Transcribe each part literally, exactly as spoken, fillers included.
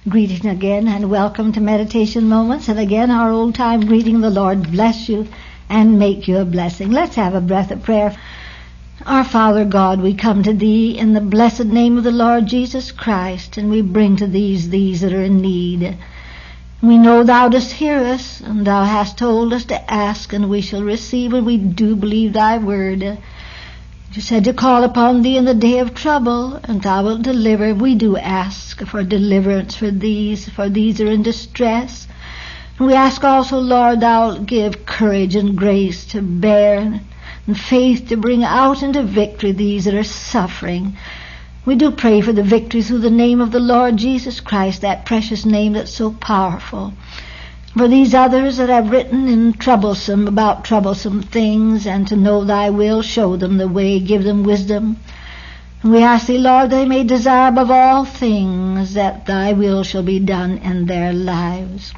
Greeting again and welcome to Meditation Moments. And again, our old time greeting, the Lord bless you and make you a blessing. Let's have a breath of prayer. Our Father God, we come to Thee in the blessed name of the Lord Jesus Christ, and we bring to These these that are in need. We know Thou dost hear us, and Thou hast told us to ask, and we shall receive, and we do believe Thy word. You said to call upon Thee in the day of trouble, and Thou wilt deliver. We do ask for deliverance for these, for these are in distress. And we ask also, Lord, Thou wilt give courage and grace to bear, and faith to bring out into victory these that are suffering. We do pray for the victory through the name of the Lord Jesus Christ, that precious name that's so powerful. For these others that have written in troublesome about troublesome things, and to know Thy will, show them the way, give them wisdom. And we ask Thee, Lord, they may desire above all things that Thy will shall be done in their lives.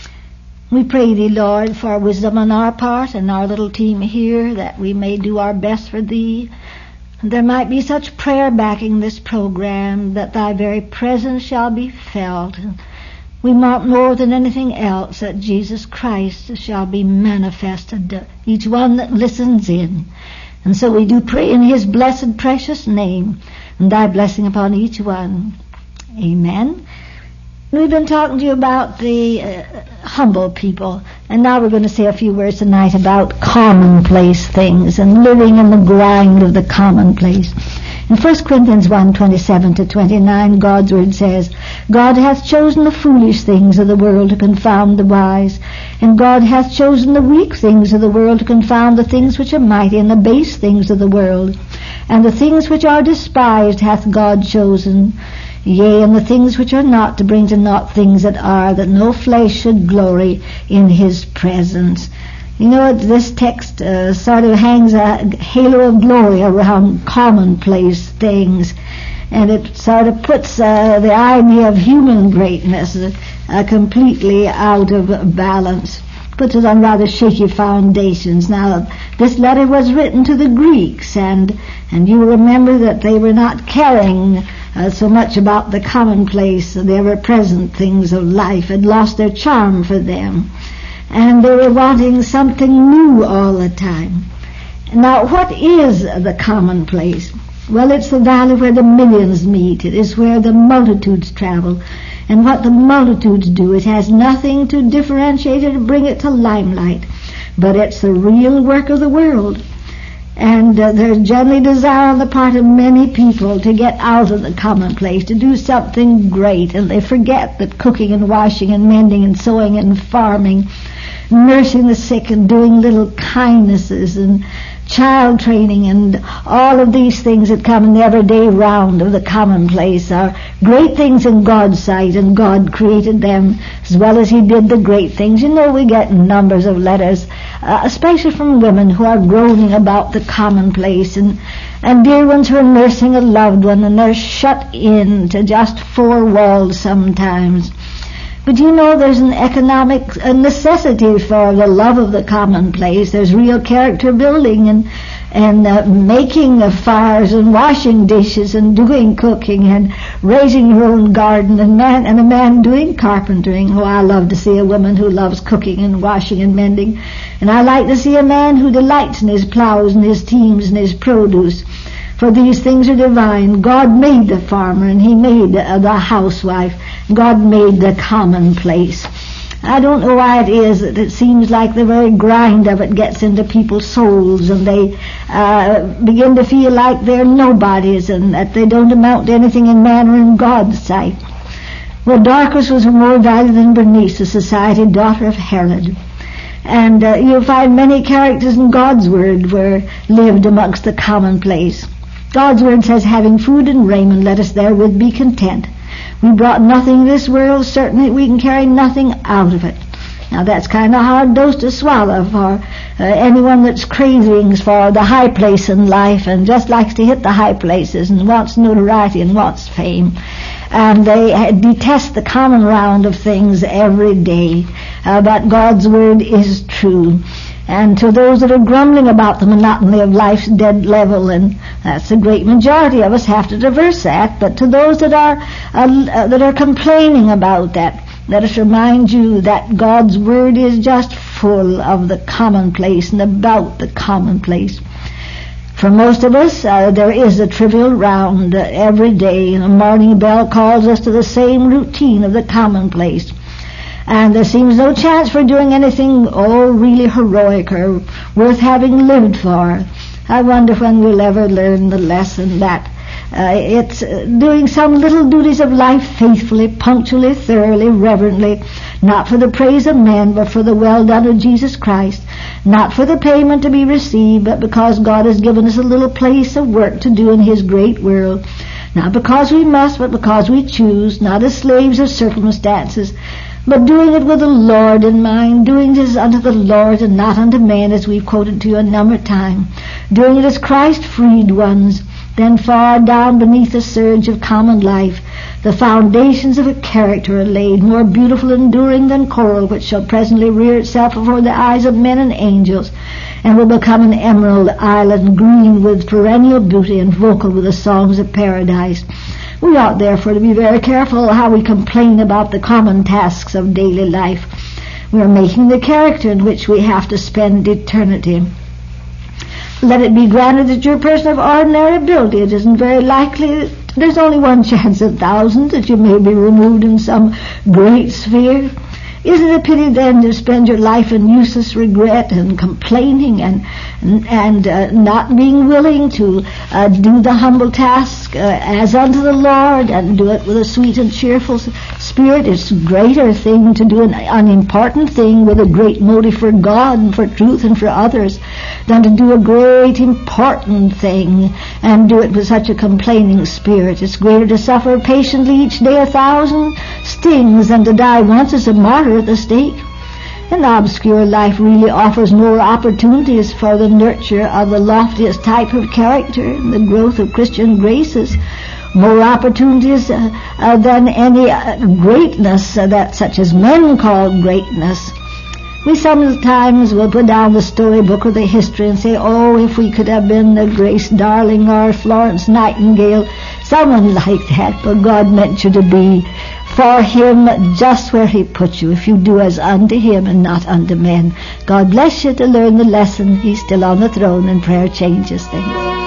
We pray Thee, Lord, for wisdom on our part and our little team here, that we may do our best for Thee. And there might be such prayer backing this program that Thy very presence shall be felt. We want more than anything else that Jesus Christ shall be manifested to each one that listens in. And so we do pray in His blessed, precious name, and Thy blessing upon each one. Amen. We've been talking to you about the uh, humble people, and now we're going to say a few words tonight about commonplace things and living in the grind of the commonplace. In First Corinthians one, twenty-seven to twenty-nine, God's word says, God hath chosen the foolish things of the world to confound the wise, and God hath chosen the weak things of the world to confound the things which are mighty, and the base things of the world. And the things which are despised hath God chosen, yea, and the things which are not, to bring to naught things that are, that no flesh should glory in His presence. You know, this text uh, sort of hangs a halo of glory around commonplace things, and it sort of puts uh, the idea of human greatness uh, completely out of balance, puts it on rather shaky foundations. Now, this letter was written to the Greeks, and, and you remember that they were not caring uh, so much about the commonplace, the ever-present things of life, had lost their charm for them. And they were wanting something new all the time. Now, what is the commonplace? Well, it's the valley where the millions meet. It is where the multitudes travel. And what the multitudes do, it has nothing to differentiate it or bring it to limelight. But it's the real work of the world. And uh, there's generally desire on the part of many people to get out of the commonplace, to do something great. And they forget that cooking and washing and mending and sewing and farming, nursing the sick and doing little kindnesses and child training and all of these things that come in the everyday round of the commonplace are great things in God's sight, and God created them as well as He did the great things. You know, we get numbers of letters, uh, especially from women who are groaning about the commonplace, and, and dear ones who are nursing a loved one, and they're shut in to just four walls sometimes. But you know, there's an economic necessity for the love of the commonplace. There's real character building and and uh, making of fires and washing dishes and doing cooking and raising your own garden, and man and a man doing carpentering. Oh, I love to see a woman who loves cooking and washing and mending, and I like to see a man who delights in his plows and his teams and his produce. For these things are divine. God made the farmer, and He made uh, the housewife. God made the commonplace. I don't know why it is that it seems like the very grind of it gets into people's souls, and they uh, begin to feel like they're nobodies and that they don't amount to anything in man or in God's sight. Well, Dorcas was more valued than Bernice, the society daughter of Herod. And uh, you'll find many characters in God's Word were lived amongst the commonplace. God's Word says, having food and raiment, let us therewith be content. We brought nothing in this world, certainly we can carry nothing out of it. Now that's kind of a hard dose to swallow for uh, anyone that's cravings for the high place in life and just likes to hit the high places and wants notoriety and wants fame. And they uh, detest the common round of things every day. Uh, but God's Word is true. And to those that are grumbling about the monotony of life's dead level, and that's the great majority of us, have to traverse that. But to those that are uh, that are complaining about that, let us remind you that God's Word is just full of the commonplace and about the commonplace. For most of us, uh, there is a trivial round uh, every day, and a morning bell calls us to the same routine of the commonplace. And there seems no chance for doing anything, oh, really heroic or worth having lived for. I wonder when we'll ever learn the lesson that uh, it's uh, doing some little duties of life faithfully, punctually, thoroughly, reverently, not for the praise of men, but for the well done of Jesus Christ, not for the payment to be received, but because God has given us a little place of work to do in His great world. Not because we must, but because we choose, not as slaves of circumstances, but doing it with the Lord in mind, doing this unto the Lord and not unto man, as we've quoted to you a number of times, doing it as Christ-freed ones. Then far down beneath the surge of common life, the foundations of a character are laid, more beautiful and enduring than coral, which shall presently rear itself before the eyes of men and angels, and will become an emerald island, green with perennial beauty and vocal with the songs of paradise. We ought therefore to be very careful how we complain about the common tasks of daily life. We are making the character in which we have to spend eternity. Let it be granted that you're a person of ordinary ability. It isn't very likely, there's only one chance in thousands that you may be removed in some great sphere. Isn't it a pity then to spend your life in useless regret and complaining and and uh, not being willing to uh, do the humble task uh, as unto the Lord, and do it with a sweet and cheerful spirit? It's a greater thing to do an unimportant thing with a great motive for God and for truth and for others than to do a great important thing and do it with such a complaining spirit. It's greater to suffer patiently each day a thousand stings than to die once as a martyr at the stake. An obscure life really offers more opportunities for the nurture of the loftiest type of character and the growth of Christian graces, more opportunities uh, uh, than any uh, greatness uh, that such as men call greatness. We sometimes will put down the storybook or the history and say, oh, if we could have been the Grace Darling or Florence Nightingale, someone like that, but God meant you to be for Him just where He put you, if you do as unto Him and not unto men. God bless you to learn the lesson. He's still on the throne, and prayer changes things.